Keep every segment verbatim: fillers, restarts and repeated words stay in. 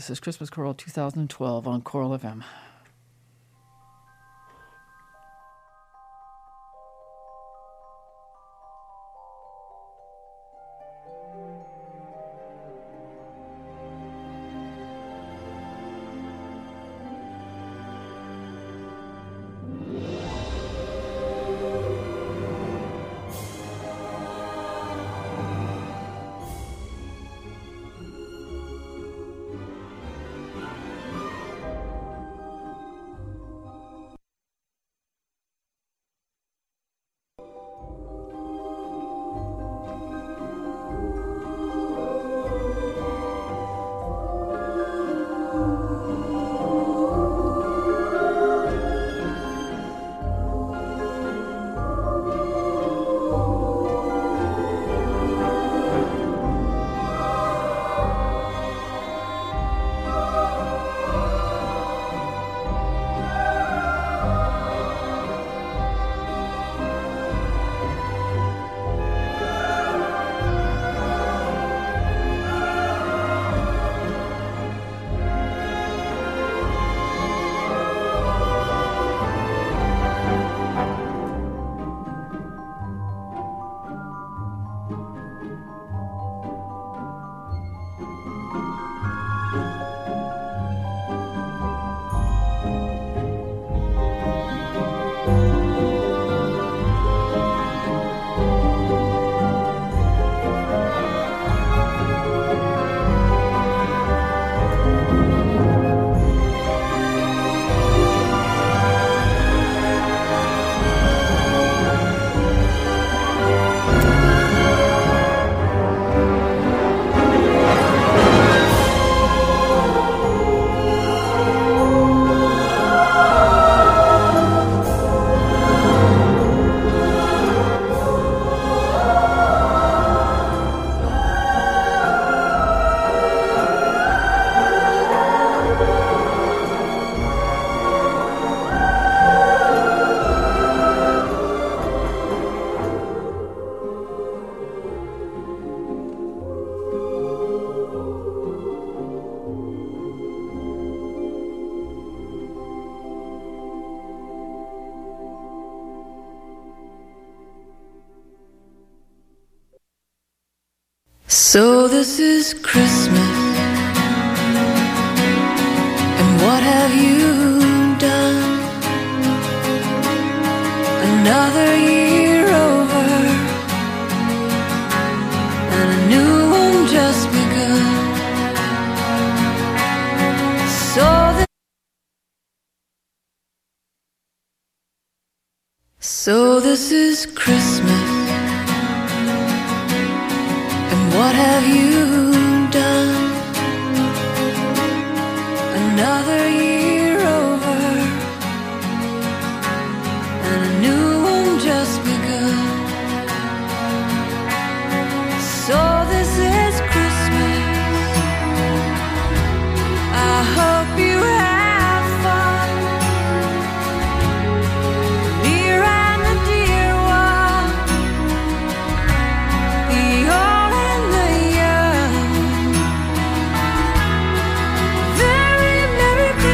This is Christmas Choral two thousand twelve on Choral F M. So this is Christmas, and what have you done? Another year over, and a new one just begun. So this, so this is Christmas. What have you done? Another year over, and a new one just begun. So this is Christmas. I hope you have fun. Near and the dear one, the old and the young. Very Merry Christmas.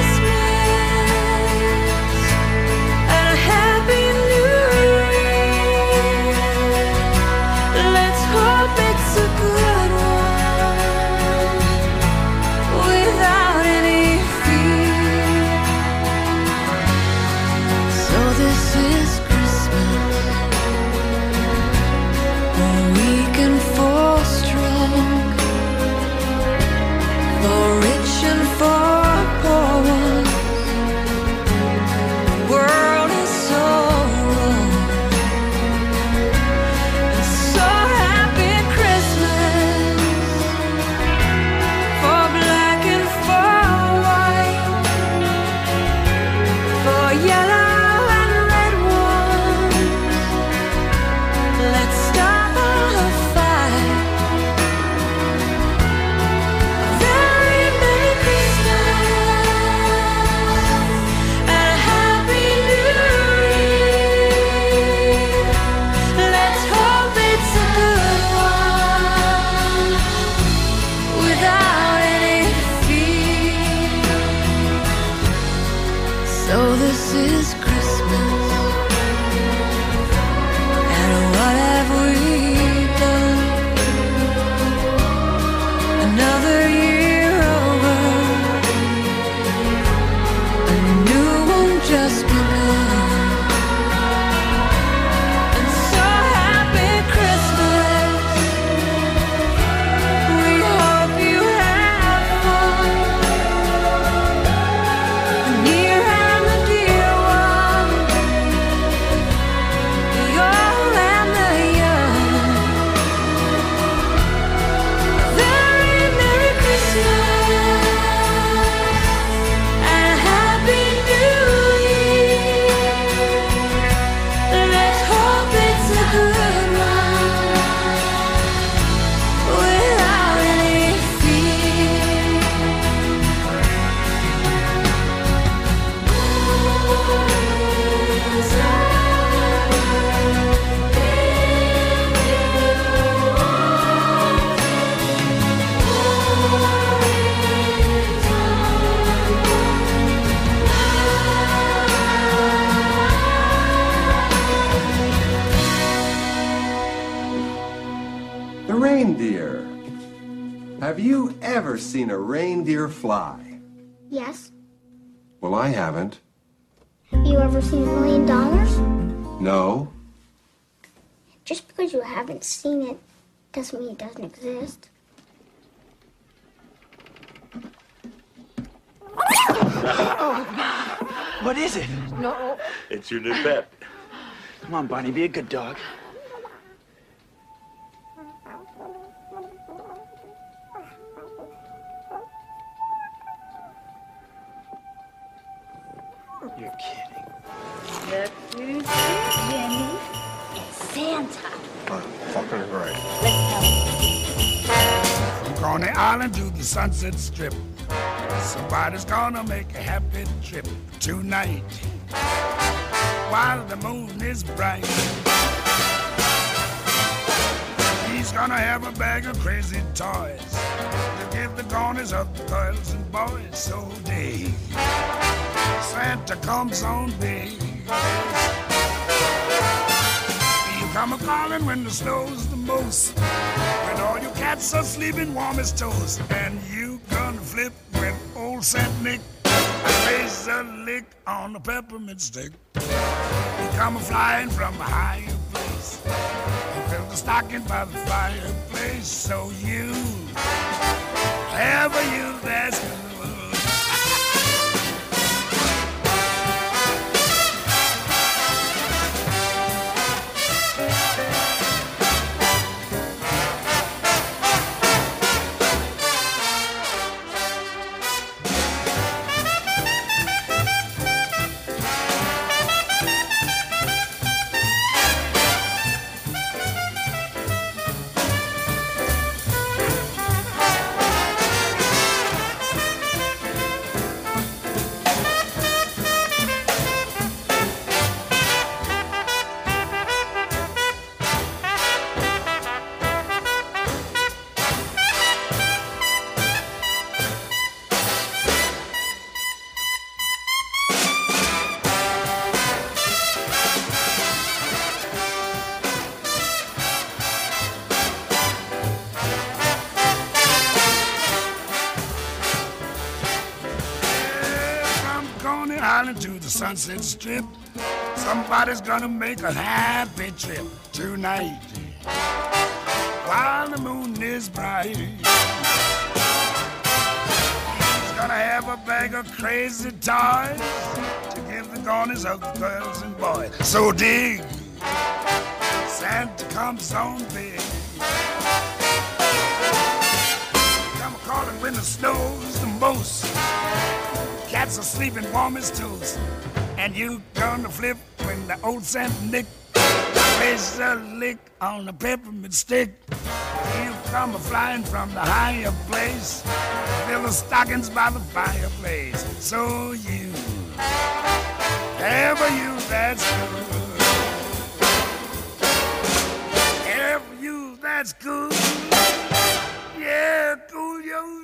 Have you ever seen a reindeer fly? Yes. Well, I haven't. Have you ever seen a million dollars? No. Just because you haven't seen it doesn't mean it doesn't exist. What is it? No. It's your new pet. Come on, Barney, be a good dog. You're kidding. Look who's here, Jimmy. It's Santa. I'm fucking great. From Coney Island to the Sunset Strip, somebody's gonna make a happy trip tonight while the moon is bright. He's gonna have a bag of crazy toys to give the corners of the girls and boys so big. Santa comes on big. You come a-calling when the snow's the most, when all your cats are sleeping warm as toast, and you gonna flip when old Saint Nick plays a lick on a peppermint stick. You come a-flying from a higher place and fill the stocking by the fireplace, so you have a you that's good. To the Sunset Strip, somebody's gonna make a happy trip tonight while the moon is bright. He's gonna have a bag of crazy toys to give the corners of the girls and boys. So dig, Santa comes on big. Come a-calling when the snow's the most, cats are sleeping warm as toast, and you gonna flip when the old Saint Nick plays a lick on a peppermint stick. You come a-flying from the higher place, fill the stockings by the fireplace, so you have a you that's good. Have you that's good. Yeah, cool, yo.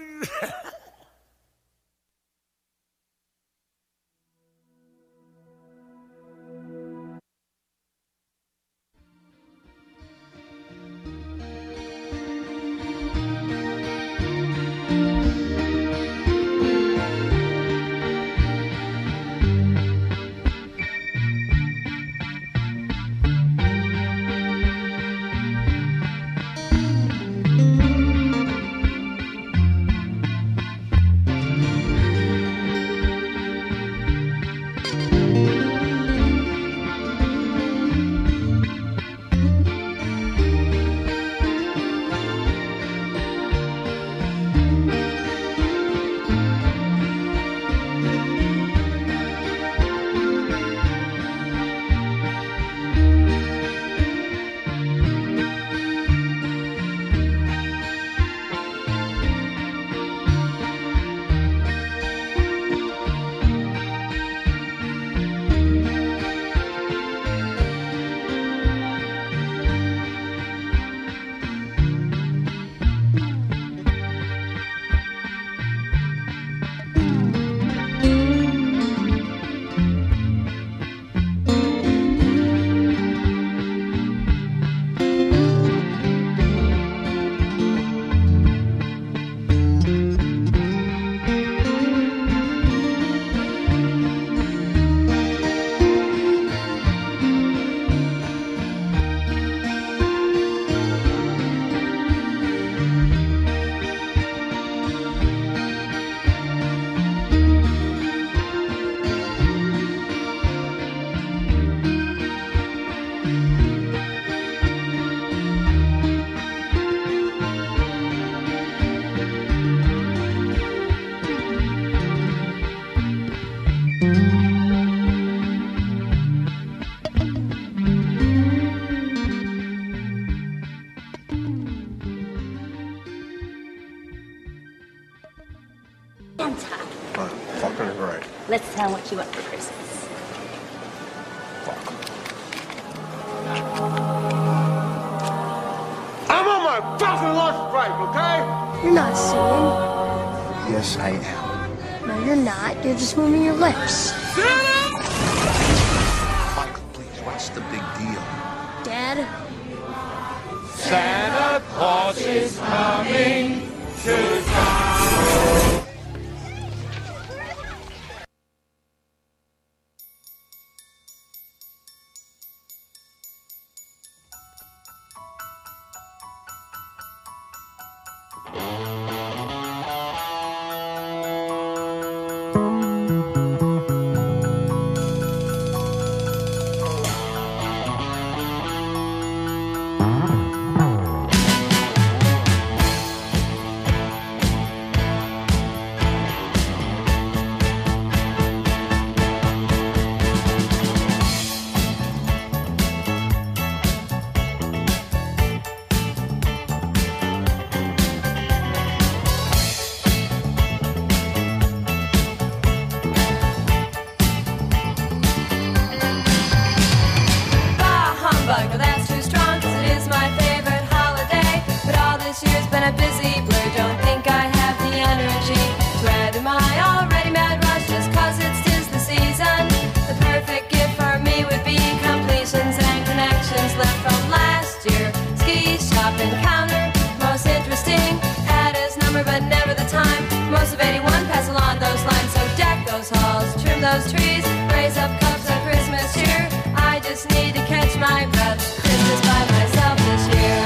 Santa. Uh, fucking great. Let's tell him what you want for Christmas. I'm on my fucking lunch break, okay? You're not singing. Yes, I am. No, you're not. You're just moving your lips. Michael, please, what's the big deal? Dad? Santa Claus is coming to town. Those trees, raise up cups of Christmas cheer. I just need to catch my breath. Christmas by myself this year.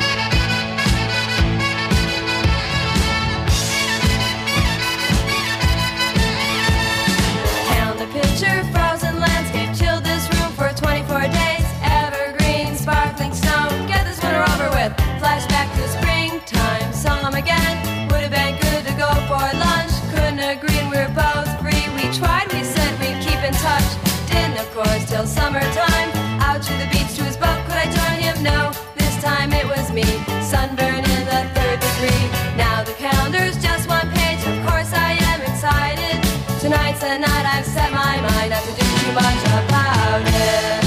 Count the picture, frozen landscape, chilled this room for twenty-four days. Evergreen, sparkling snow, get this winter over with. Flashback to springtime, saw him again. Would have been good to go for lunch. Couldn't agree, and we were both free. We tried, we said we'd keep in touch. Didn't, of course, till summertime. Out to the beach to his boat, could I join him? No, this time it was me. Sunburn in the third degree. Now the calendar's just one page. Of course I am excited. Tonight's the night I've set my mind not to do too much about it.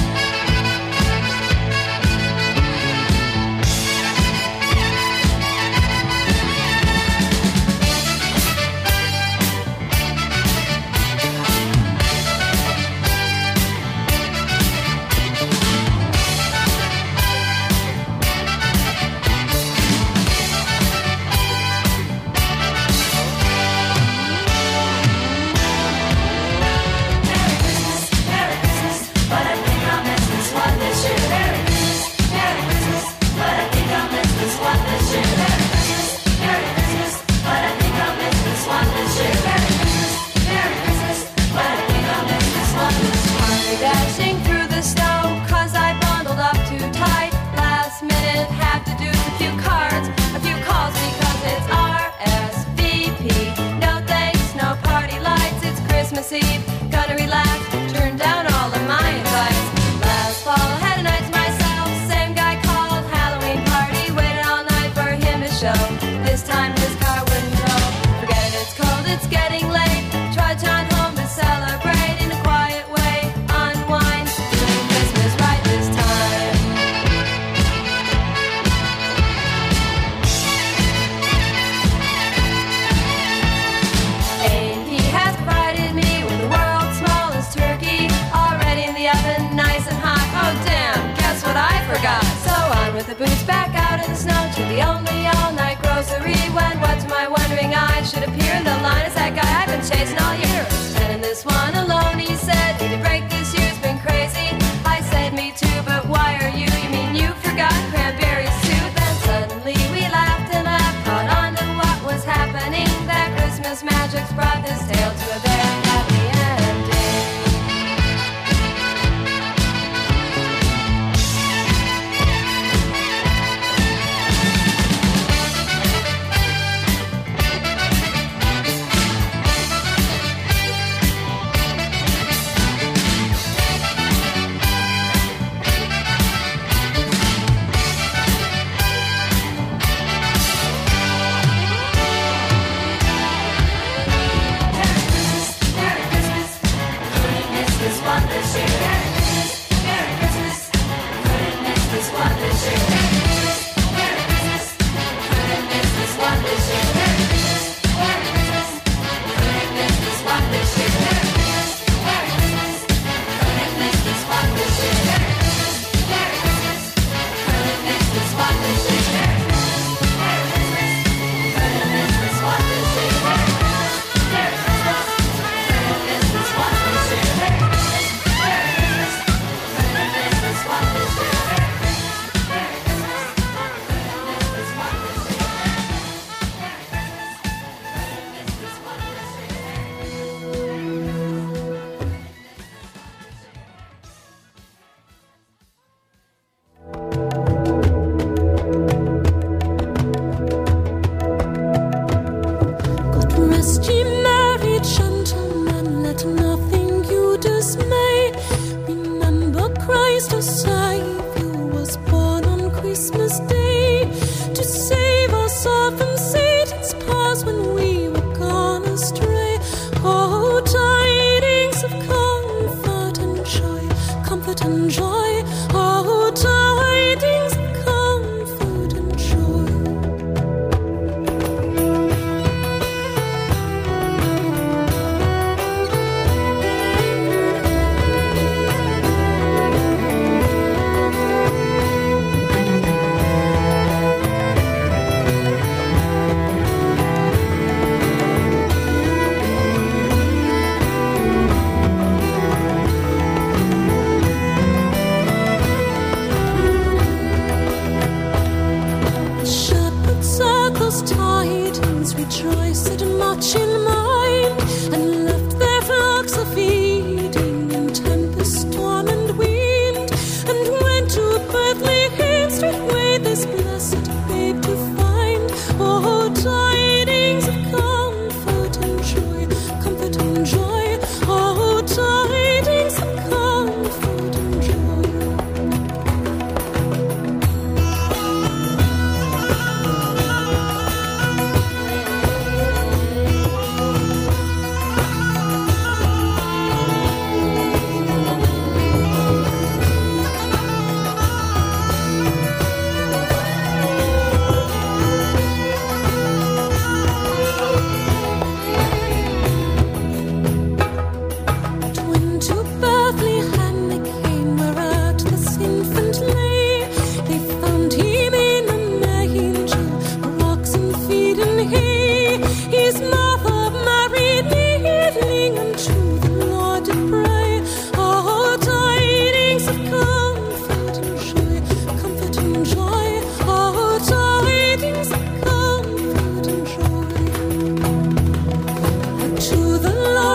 Dashing through the snow, cause I bundled up too tight. Last minute, have to do a few cards, a few calls because it's R S V P. No thanks, no party lights, it's Christmas Eve. Gonna relax, turn down all of my invites. Last fall, had a night to myself. Same guy called, Halloween party. Waited all night for him to show. This time his car wouldn't go. Forget it, it's cold, it's getting late. Trudge on home to celebrate in a quiet way. So on with the boots, back out in the snow to the only all-night grocery. When what to my wondering eyes should appear in the line is that guy I've been chasing all year. Spending this one alone, he said. Need a break, this year's been crazy. I said me too, but why are you? You mean you forgot cranberries too? Then suddenly we laughed and laughed, caught on to what was happening. That Christmas magic's brought this tale to a very happy ending.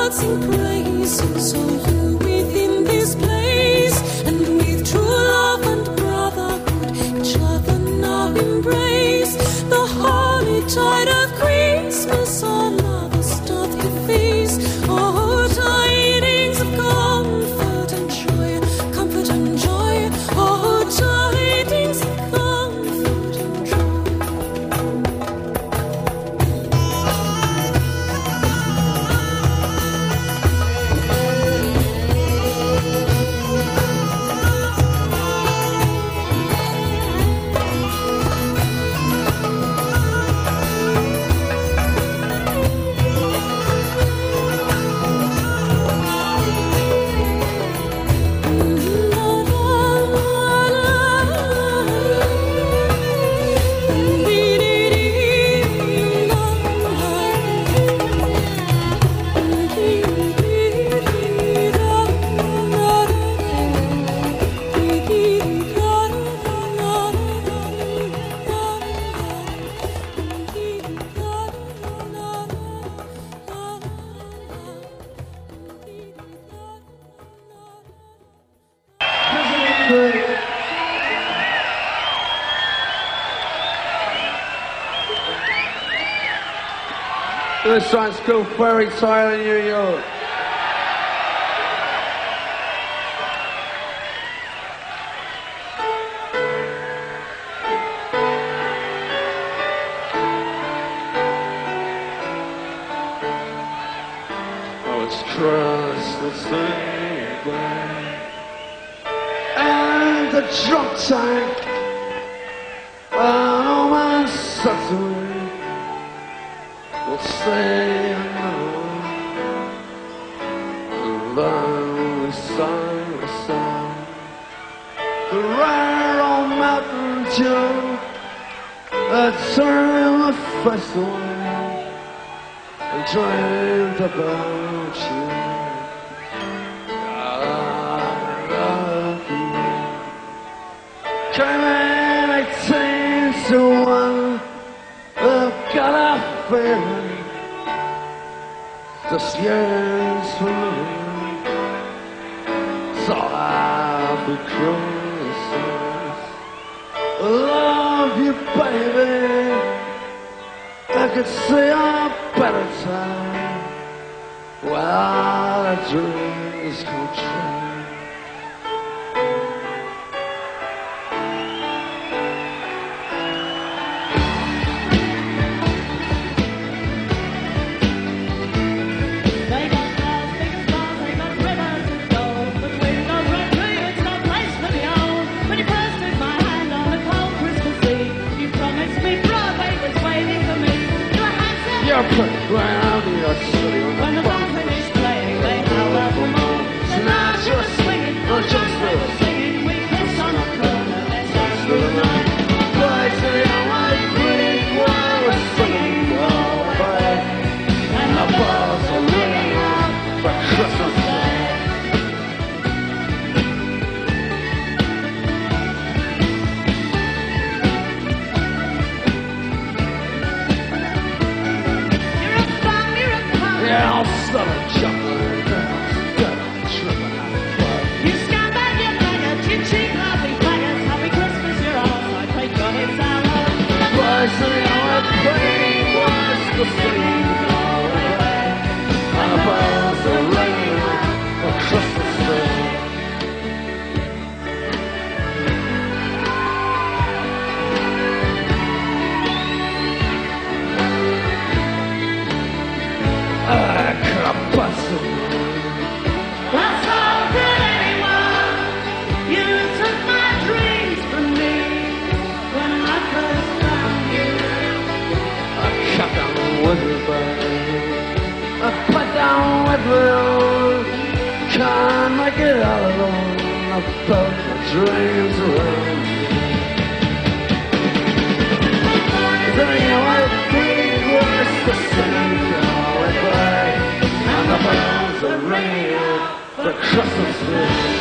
hearts sing praises on you within this place, and with true love and brotherhood each other now embrace. The holy tide of Christmas our lovers doth efface. Oh, tidings of comfort and joy, comfort and joy. Oh, tidings of comfort and joy. This one's called Fairy Tale in New York. Oh, it's Christmas Eve, and the drunk tank, oh my Saturday. We'll say another, and then we sang the song. The rare old mountain dew had turned my face away and dreamed about you. I love you. Came in eighteen to one. I've got a feeling this year's for me, so happy Christmas. I love you, baby. I could see a better time while the dreams come true. You're pretty ground, you're silly when the band is playing, they howl out the moon. Tonight you're swinging, or just for singing. We kiss on the corner, let's dance through the night. Boys to the white green while we're singing all the way, and the balls are ringing out for Christmas Day. Yeah, I'll start a jumping girls, girls tripping out of fun. You scumbag, you faggot, you cheap laughing faggots. Happy Christmas, you're all I pray God it's our love. Boys in the old plane, boys to sing all the way, and the bells are ringing out for Christmas Day. I could have busted. That's all good, anyone. You took my dreams from me when I first found you. I cut down with you, babe. I put down with you. Can't make it all alone. I built my dreams around you. There you are, three words to sing. And the bells are ringing out for Christmas Day.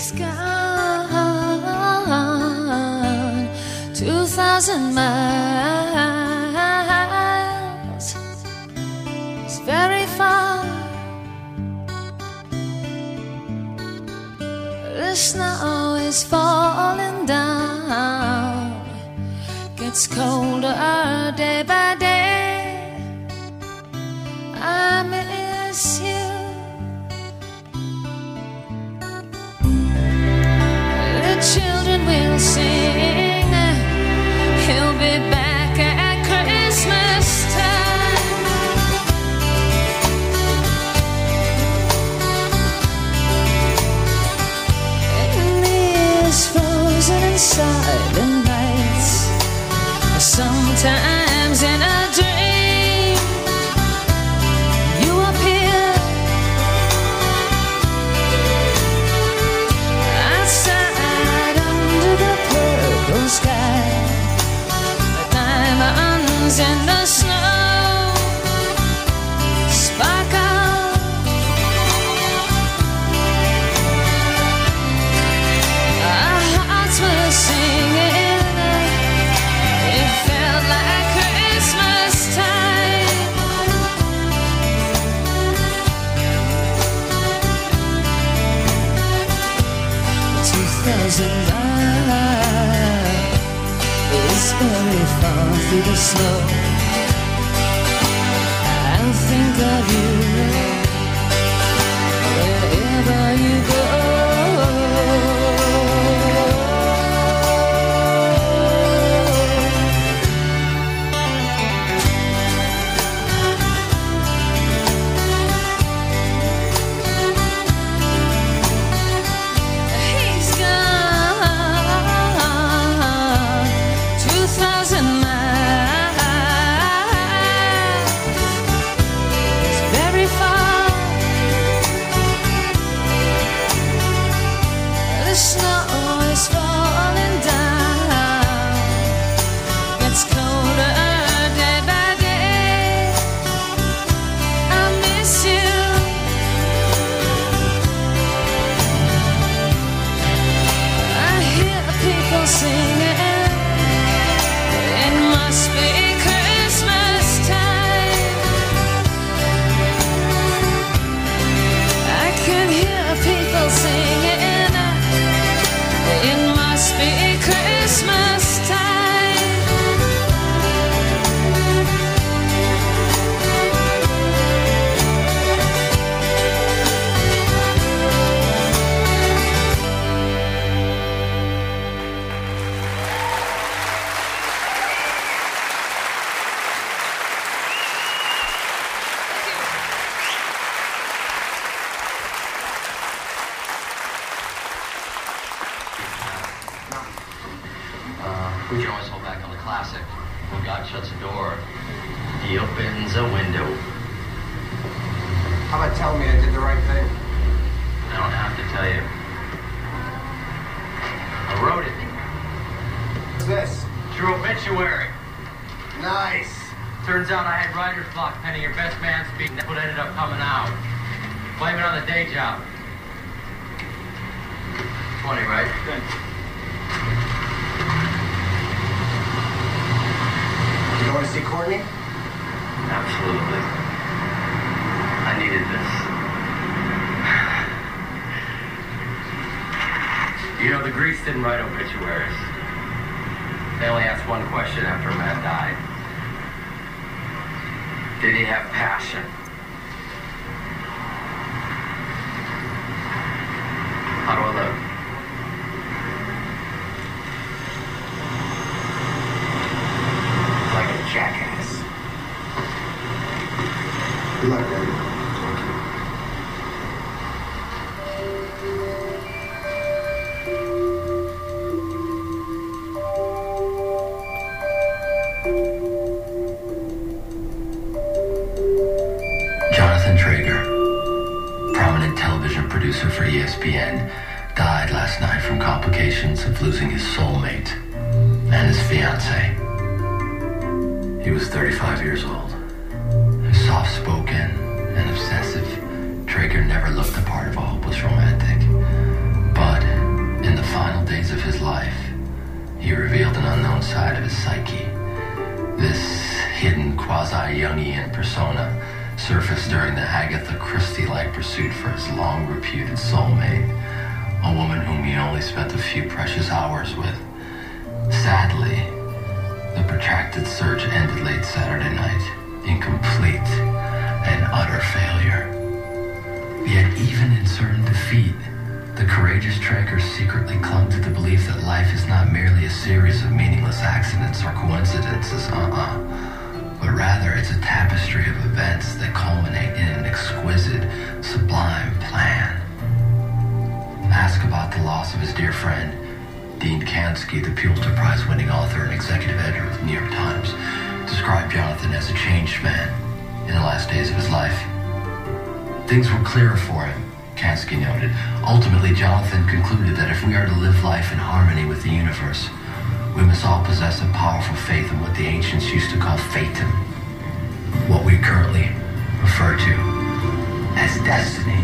He's gone two thousand miles. It's very far. The snow is falling down. Gets colder day by day. I miss you. The children will sing. He'll be back at Christmas time. In these frozen and silent nights, sometimes in a dream, you appear outside under the purple sky. The diamonds in the snow sparkle. Our hearts were singing. It felt like Christmas time. Two thousand miles is very far through the snow. I'll think of you wherever you go. He's gone two thousand miles. It's very far. The snow is falling down. Gets colder day by day. I miss you. I hear people singing. It must be Christmas time. I can hear people singing. It must be Christmas time. You can always hold back on the classic. When God shuts a door, He opens a window. How about telling me I did the right thing? I don't have to tell you. I wrote it. What's this? True obituary. Nice. Turns out I had writer's block penning your best man speak. That's what ended up coming out. Blame it on the day job. twenty, right? Good. You want to see Courtney? Absolutely. I needed this. You know, the Greeks didn't write obituaries. They only asked one question after a man died. Did he have passion? How do I look? Like a jackass. Good luck, baby. Jonathan Traeger, prominent television producer for E S P N, died last night from complications of losing his soulmate and his fiancée. He was thirty-five years old. Soft-spoken and obsessive, Traeger never looked the part of a hopeless romantic. But of his life, he revealed an unknown side of his psyche. This hidden quasi-Jungian persona surfaced during the Agatha Christie-like pursuit for his long-reputed soulmate, a woman whom he only spent a few precious hours with. Sadly, the protracted search ended late Saturday night in complete and utter failure. Yet even in certain defeat, the courageous tracker secretly clung to the belief that life is not merely a series of meaningless accidents or coincidences, uh-uh, but rather it's a tapestry of events that culminate in an exquisite, sublime plan. Ask about the loss of his dear friend, Dean Kansky, the Pulitzer Prize-winning author and executive editor of the New York Times, described Jonathan as a changed man in the last days of his life. Things were clearer for him, Kansky noted. Ultimately, Jonathan concluded that if we are to live life in harmony with the universe, we must all possess a powerful faith in what the ancients used to call fatum, what we currently refer to as destiny.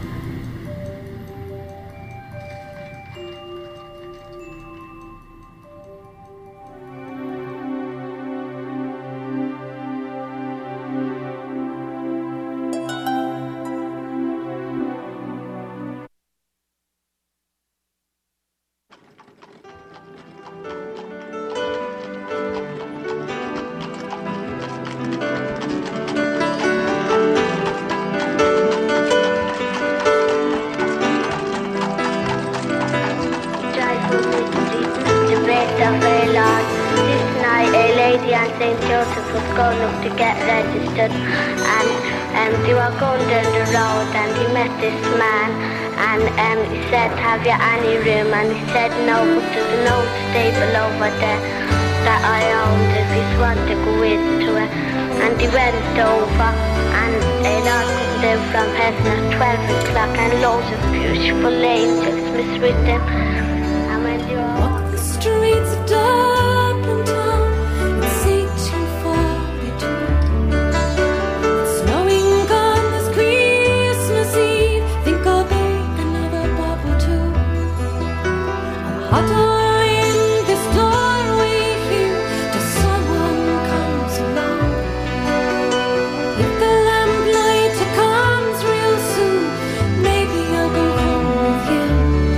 Have you any room? And he said no, but there's an old stable over there that I owned if you want to go into it. And he went over and it all come down from heaven at twelve o'clock and loads of beautiful angels miss with them. And when you walk the streets of Dublin town, it's eighteen forty-two. It's snowing on this Christmas Eve. Think I'll bake another bubble too. Hot in this doorway here, till someone comes along. If the lamplighter comes real soon, maybe I'll go home with you.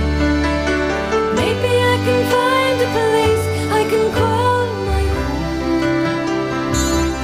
Maybe I can find a place I can call my home.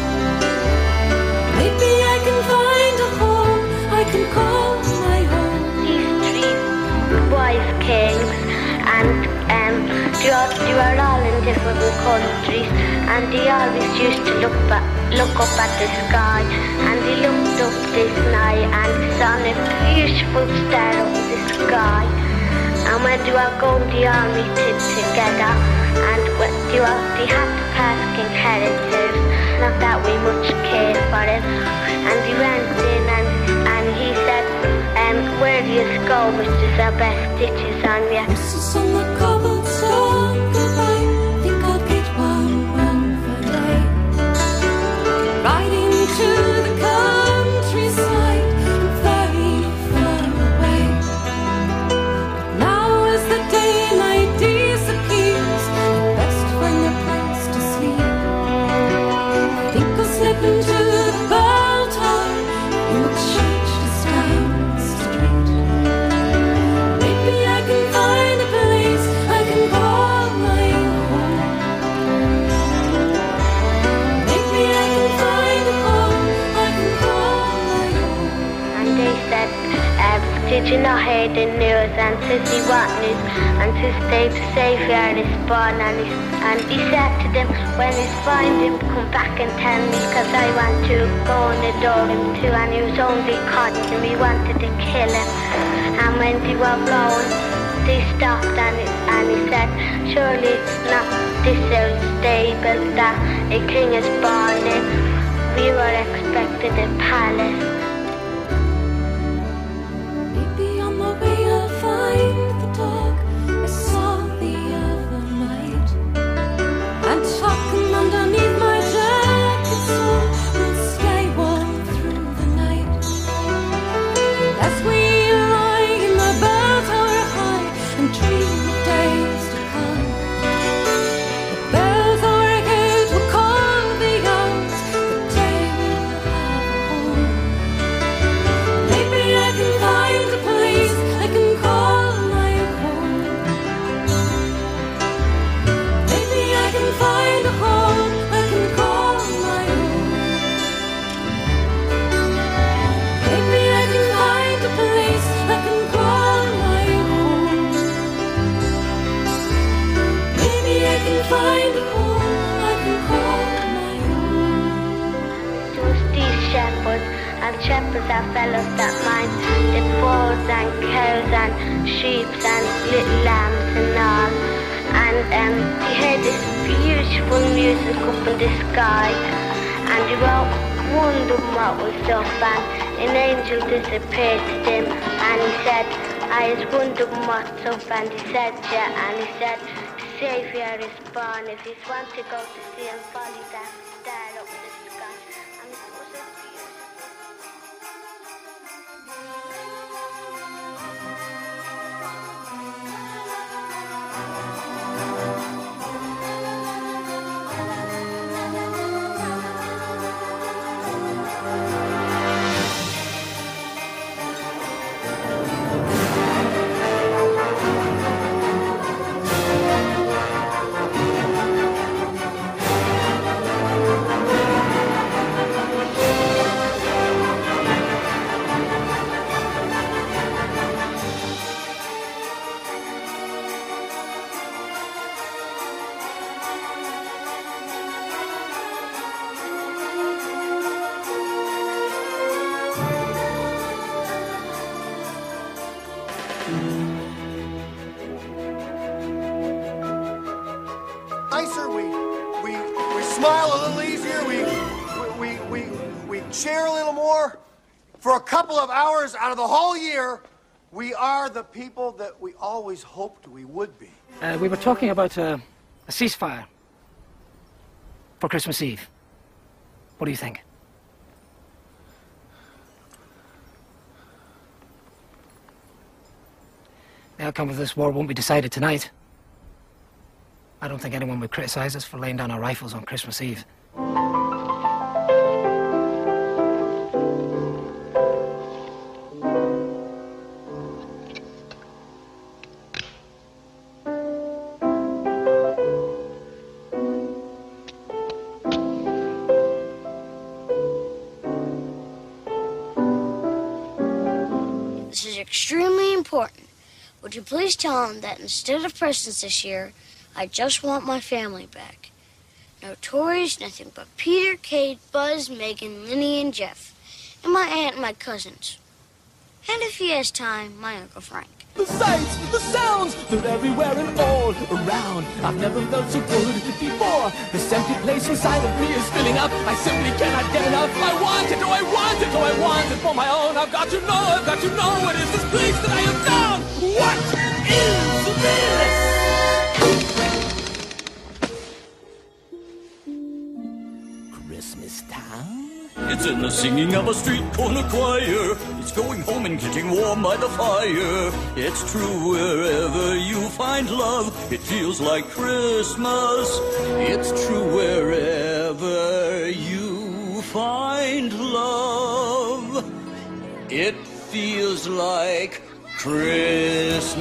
Maybe I can find a home I can call my home. These three wise kings and um, they, all, they were all in different countries, and they always used to look, ba- look up at the sky, and they looked up this night and saw a beautiful star over the sky. And when they were going, they all meeted together, and when they, were, they had to pass King Herod's house, not that we much cared for it, and they went in and, and he said, um, where do you go, mistress, our best stitches on you? This is on the cobblestone goodbye. Think I'll get one run for day. Riding to the countryside, very far away. But now as the daylight disappears, I best find a place to sleep. Think I'll slip into the bell tower in the church just down the street. Maybe I can find a place I can call my home. Maybe I can find a home I can call my home. And they said, um, did you not hear the news? And Sissy, what news? And Sis Dave the Saviour is born. And he, and he said to them, when he's find him, come back and tell me, cause I want to go and adore him too. And he was only caught him, he wanted to kill him. And when they were blowing, they stopped and, it, and he said, surely it's not this old stable that a king is born in. We were expected a palace. Maybe on the way I'll find the dog I saw the other night. And tucking underneath my jacket so we'll stay warm through the night. As we lie in the bell tower high and dream of days to find the bulls and cows and sheep and little lambs and all. And um, he heard this beautiful music up in the sky, and he was wondering what was up, and an angel disappeared to him, and he said, I was wondering what's up, and he said, yeah, and he said, the Saviour is born. If you want to go to see him, follow that star up in the sky. And it was a nicer, we, we, we smile a little easier, we, we, we, we, we cheer a little more. For a couple of hours out of the whole year, we are the people that we always hoped we would be. Uh, we were talking about uh, a ceasefire for Christmas Eve. What do you think? The outcome of this war won't be decided tonight. I don't think anyone would criticize us for laying down our rifles on Christmas Eve. This is extremely important. Would you please tell him that instead of presents this year, I just want my family back. No toys, nothing but Peter, Kate, Buzz, Megan, Minnie, and Jeff. And my aunt and my cousins. And if he has time, my Uncle Frank. The sights, the sounds, they're everywhere and all around. I've never felt so good before. This empty place inside of me is filling up. I simply cannot get enough. I want it, oh I want it, oh I want it for my own. I've got to know, I've got to know what is this place that I have found. What is this? Christmas Town? It's in the singing of a street corner choir. It's going home and getting warm by the fire. It's true wherever you find love, it feels like Christmas. It's true wherever you find love, it feels like Christmas.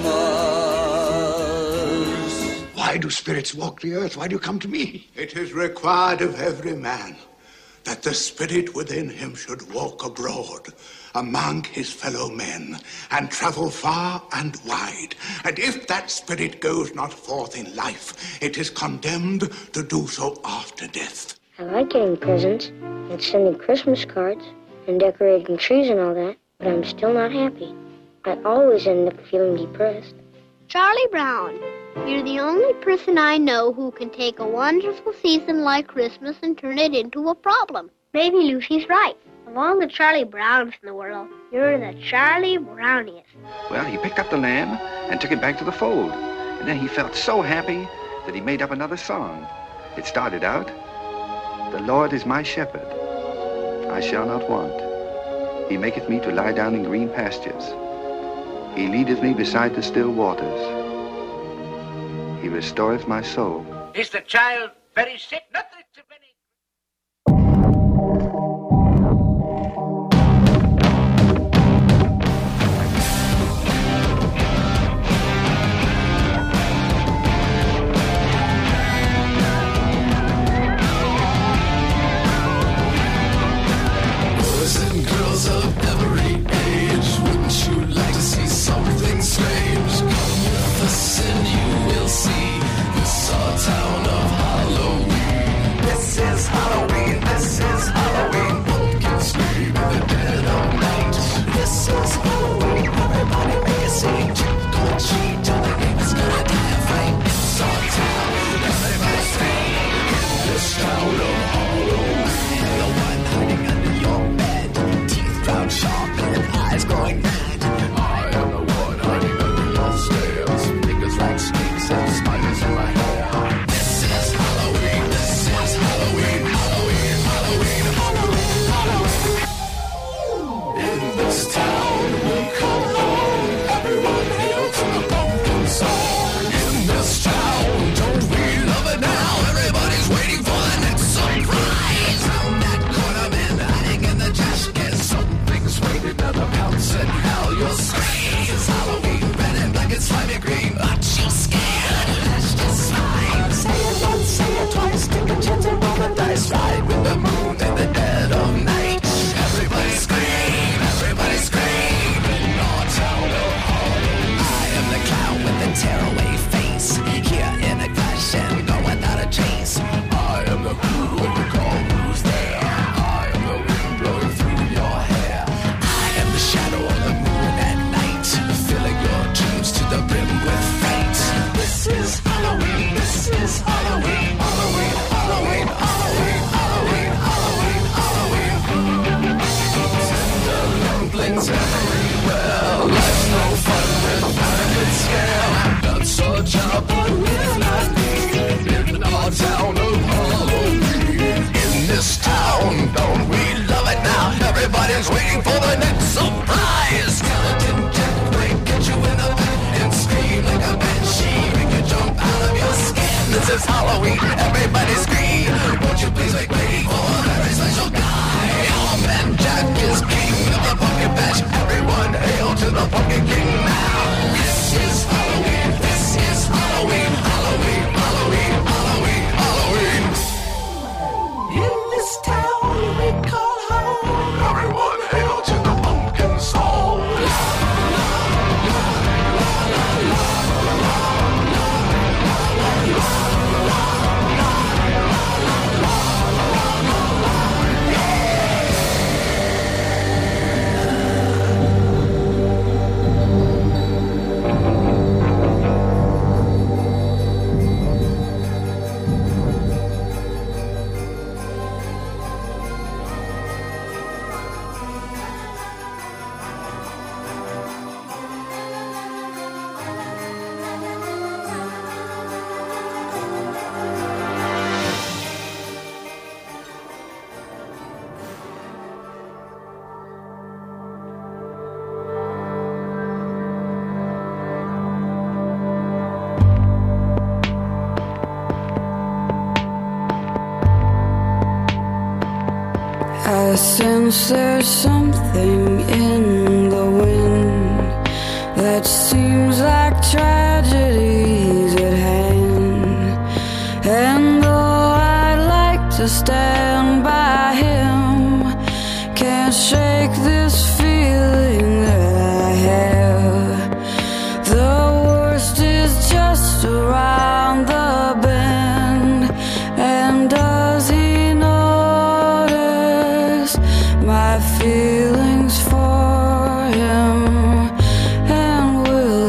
Why do spirits walk the earth? Why do you come to me? It is required of every man that the spirit within him should walk abroad among his fellow men and travel far and wide. And if that spirit goes not forth in life, it is condemned to do so after death. I like getting presents and sending Christmas cards and decorating trees and all that, but I'm still not happy. I always end up feeling depressed. Charlie Brown, you're the only person I know who can take a wonderful season like Christmas and turn it into a problem. Maybe Lucy's right. Of all the Charlie Browns in the world, you're the Charlie Browniest. Well, he picked up the lamb and took it back to the fold. And then he felt so happy that he made up another song. It started out, "The Lord is my shepherd, I shall not want. He maketh me to lie down in green pastures. He leadeth me beside the still waters. He restoreth my soul." Is the child very sick? Not that it's a very... Boys and girls of every age, wouldn't you like to see something strange? Come with us and you will see this our town of Halloween. is Halloween. Everybody make a scene. Trick or treat. Tell the neighbors gonna die afraid. It's our town. Everybody scream. In this town of Halloween. The one hiding under your bed. Teeth ground sharp and eyes glowing red. I am the one hiding under your stairs. Fingers like snakes and spiders in my hair. This is Halloween. This is Halloween. Halloween. Halloween. Halloween. Halloween. In this town we call home. Everyone hail to the pumpkin song. In this town, don't we love it now? Everybody's waiting for the next surprise. Round that corner, man, hiding in the trash can. Something's waiting at the pounce and hell you'll scream. It's Halloween, red and black and slimy green. Aren't you scared? That's just fine. Say it once, say it twice. Take a chance and roll the dice. Ride with the moon in the dead of night. Everybody scream, everybody scream. In our town of Halloween. I am the clown with the tearaway face. Here in a crash and go without a trace. I am the crew when you call who's there. I am the wind blowing through your hair. I am the shadow of the moon at night, filling your dreams to the brim with fright. This is Halloween, this is Halloween. Halloween, Halloween, Halloween, Halloween, Halloween, Halloween. Tender lumplings everywhere. Life's no fun without a scare. That's our job, but we're not me. In our town of Halloween. In this town, don't we love it now? Everybody's waiting for the next surprise. Skeleton Jack might get you in the back and scream like a banshee. Make you jump out of your skin. This is Halloween, everybody scream. Won't you please make way for a very special guy? Our man Jack is king of the pumpkin patch. Everyone hail to the pumpkin king now. This is Halloween, this is Halloween. Halloween, Halloween, Halloween, Halloween. In this town we call home. Everyone hail to the pumpkin song. I sense there's something in the wind that seems like tragedy's at hand. And though I'd like to stand by him, can't shake this feeling that I have. The worst is just around the bend. And does he notice my feelings for him? And will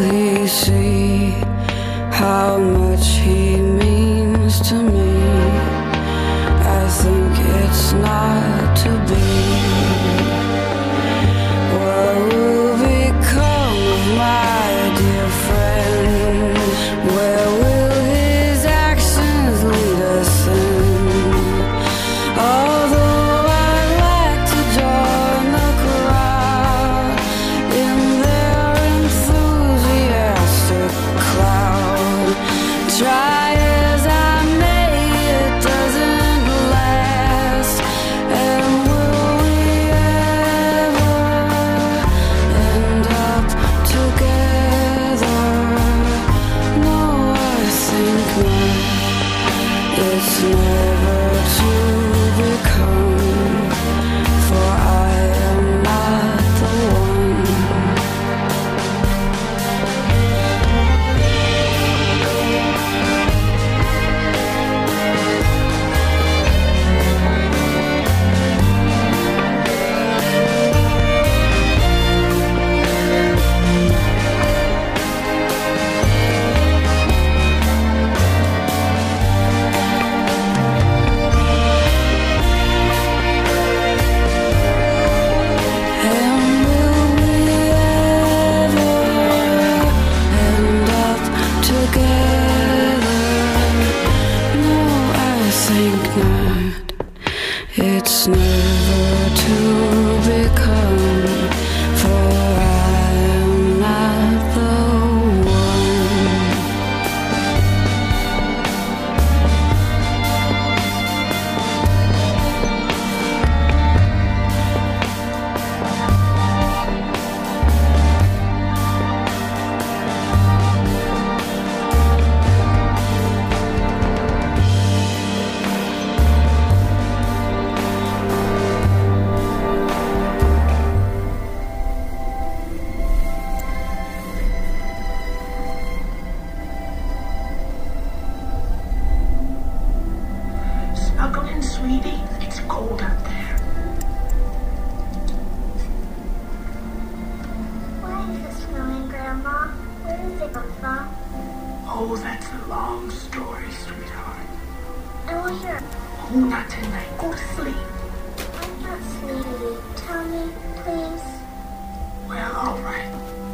Oh, that's a long story, sweetheart. I will hear. Oh, not tonight. Go to sleep. I'm not sleepy. Tell me, please. Well, all right.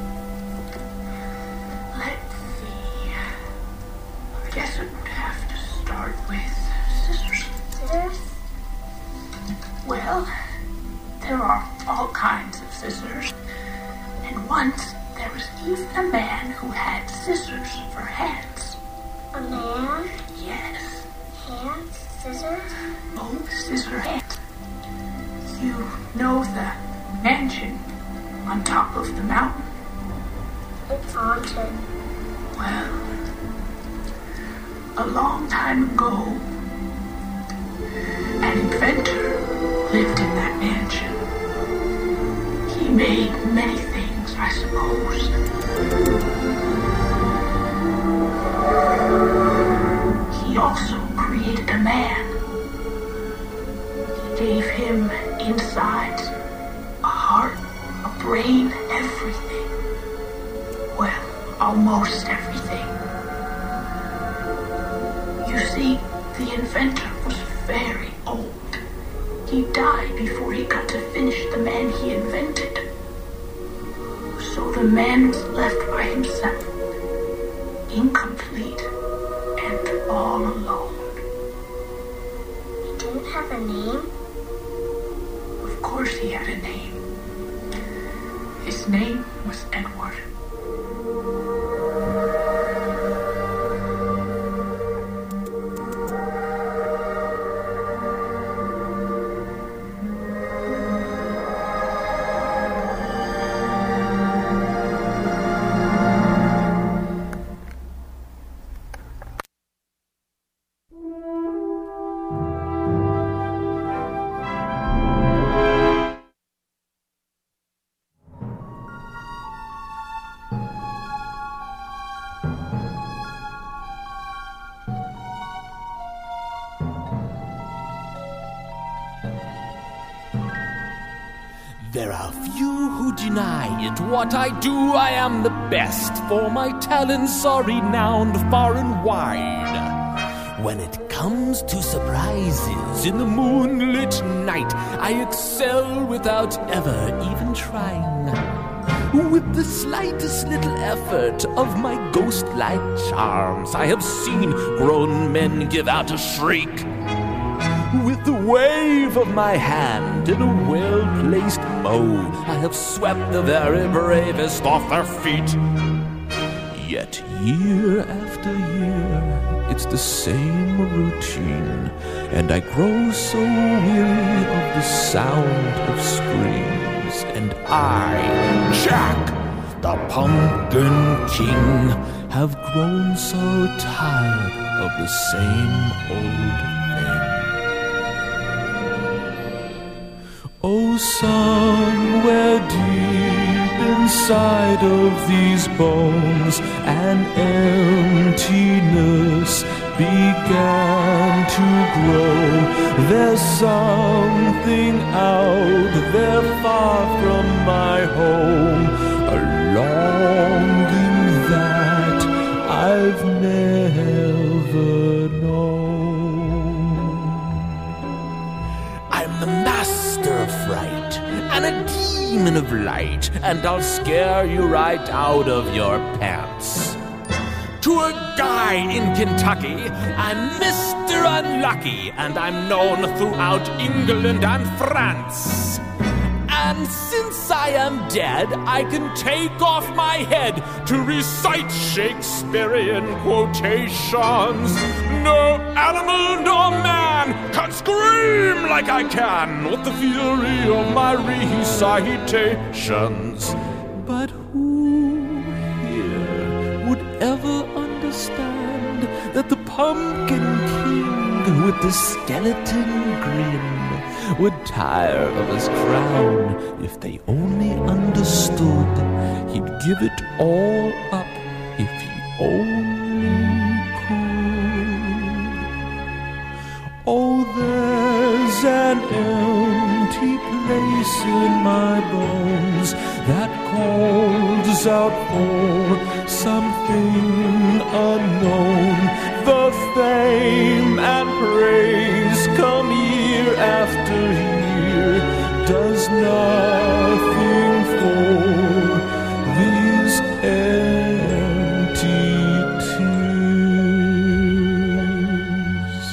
Let's see. I guess it would have to start with scissors. Scissors? Well, there are all kinds of scissors. And once there was even a man who had scissors for hands. A man? Yes. Hands? Scissors? Oh, scissor hands. You know the mansion on top of the mountain? It's haunted. Well, a long time ago, an inventor lived in that mansion. He made many things, I suppose. He also created a man. He gave him insides, a heart, a brain, everything. Well, almost everything. You see, the inventor was very old. He died before he got to finish the man he invented. So the man was left by himself, incomplete and all alone. He didn't have a name? Of course he had a name. His name was Edward. There are few who deny it. What I do, I am the best, for my talents are renowned far and wide. When it comes to surprises in the moonlit night, I excel without ever even trying. With the slightest little effort of my ghost-like charms, I have seen grown men give out a shriek. With the wave of my hand in a well-placed bow, I have swept the very bravest off their feet. Yet year after year, it's the same routine, and I grow so weary of the sound of screams. And I, Jack, the Pumpkin King, have grown so tired of the same old thing. Oh, somewhere deep inside of these bones, an emptiness began to grow. There's something out there far from my home, a longing that I've never known. I'm the master of fright and a demon of light, and I'll scare you right out of your pants. To a guy in Kentucky, I'm Mister Unlucky, and I'm known throughout England and France. And since I am dead, I can take off my head to recite Shakespearean quotations. No animal nor man can scream like I can with the fury of my recitations. But who here would ever understand that the Pumpkin King with the skeleton grin would tire of his crown if they only understood he'd give it all up if he only could. Oh, there's an empty place in my bones that calls cries out for something unknown. The fame and praise come year after year, does nothing for these empty tears.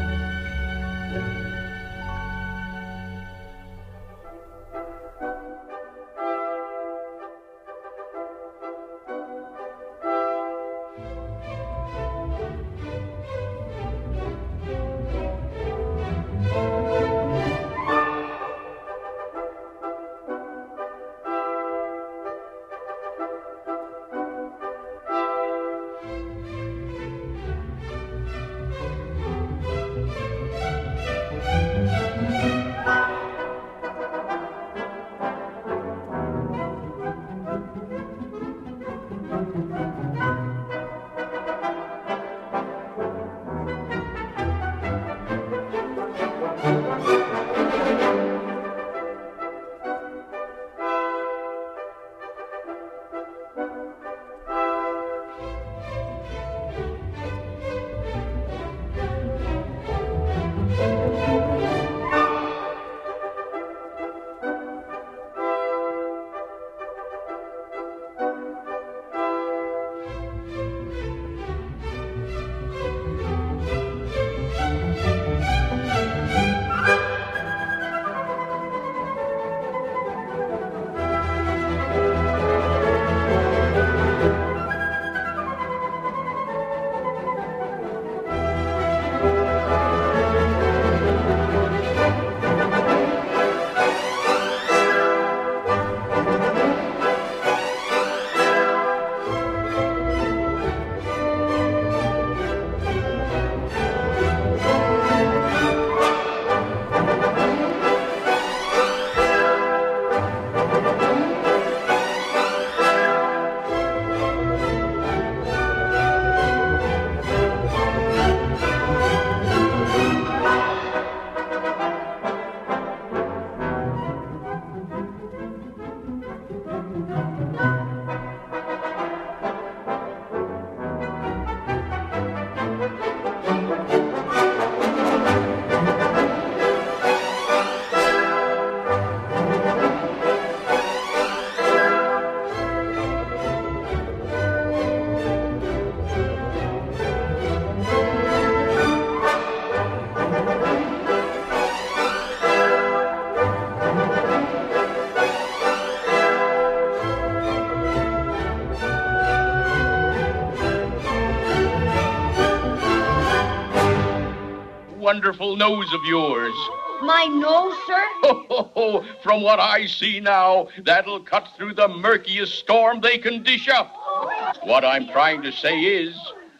Wonderful nose of yours. My nose, sir? Ho, ho, ho. From what I see now, that'll cut through the murkiest storm they can dish up. What I'm trying to say is,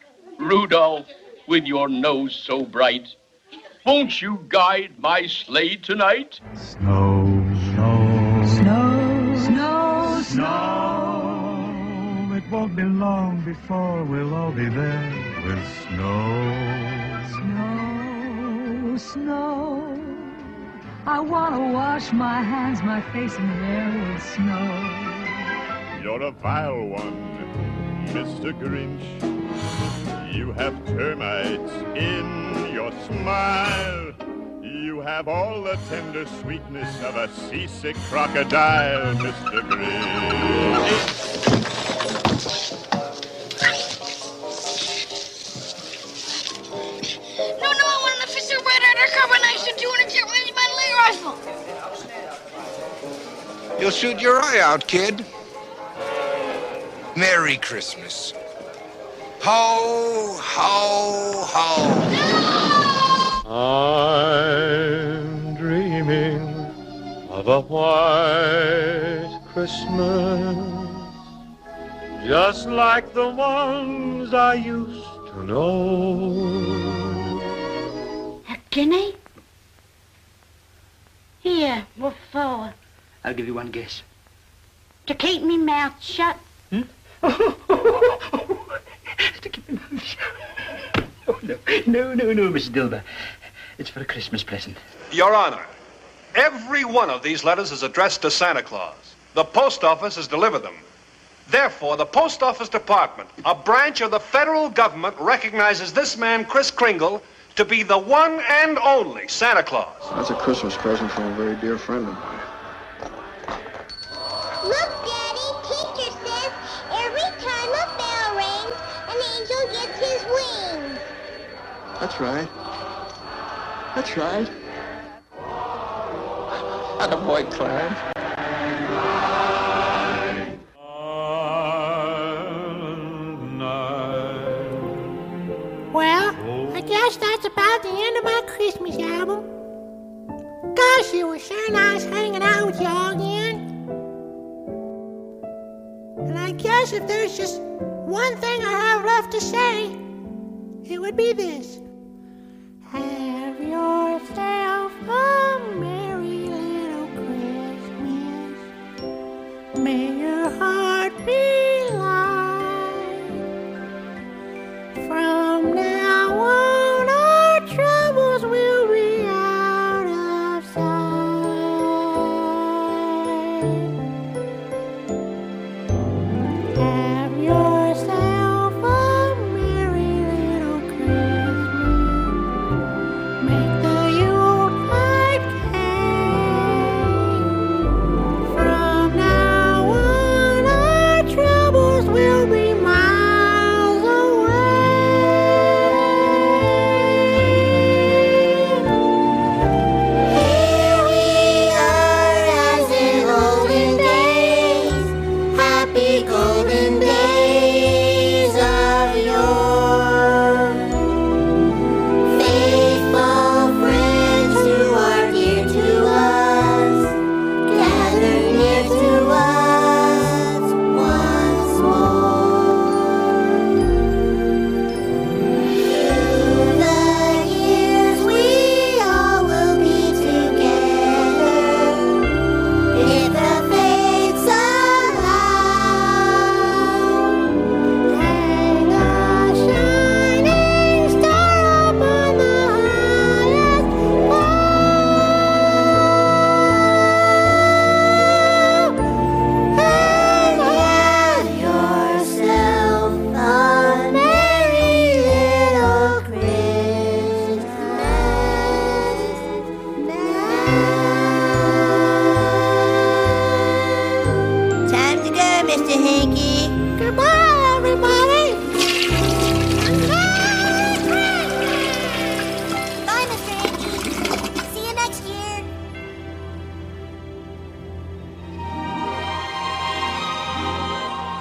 Rudolph, with your nose so bright, won't you guide my sleigh tonight? Snow, snow, Snow, snow, snow. It won't be long before we'll all be there with snow. snow, snow. I want to wash my hands, my face, and hair with snow. You're a vile one, Mister Grinch. You have termites in your smile. You have all the tender sweetness of a seasick crocodile, Mister Grinch. No, no, I want an officer right undercover knife to two hundred Japanese battle rifle. You'll shoot your eye out, kid. Merry Christmas. Ho, ho, ho. I'm dreaming of a white Christmas, just like the ones I used to know. A guinea? Here, what for? I'll give you one guess. To keep me mouth shut. Hmm? To keep my mouth shut. Oh, no, no, no, no, Miss Dilber. It's for a Christmas present. Your Honor, every one of these letters is addressed to Santa Claus. The post office has delivered them. Therefore, the Post Office Department, a branch of the federal government, recognizes this man, Kris Kringle, to be the one and only Santa Claus. That's a Christmas present from a very dear friend of mine. Look, Daddy, teacher says every time a bell rings, an angel gets his wings. That's right. That's right. Attaboy, Clarence. Well, I guess that's about the end of my Christmas album. Gosh, it was sure nice hanging out with y'all again. And I guess if there's just one thing I have left to say, it would be this. Have yourself a merry little Christmas. May your heart be light. From now on, our troubles will be out of sight. Have yourself a merry little Christmas. Make the Yuletide gay. From now on, our troubles will be miles Here we are as in olden days, happy golden days of yore. Faithful friends who are dear to us, gather near to us once more. Through the years we all will be together, if the fates allow. Hang a shining star upon the highest bough, and have yourself a merry little Christmas now. Time to go, Mister Hanky. Goodbye.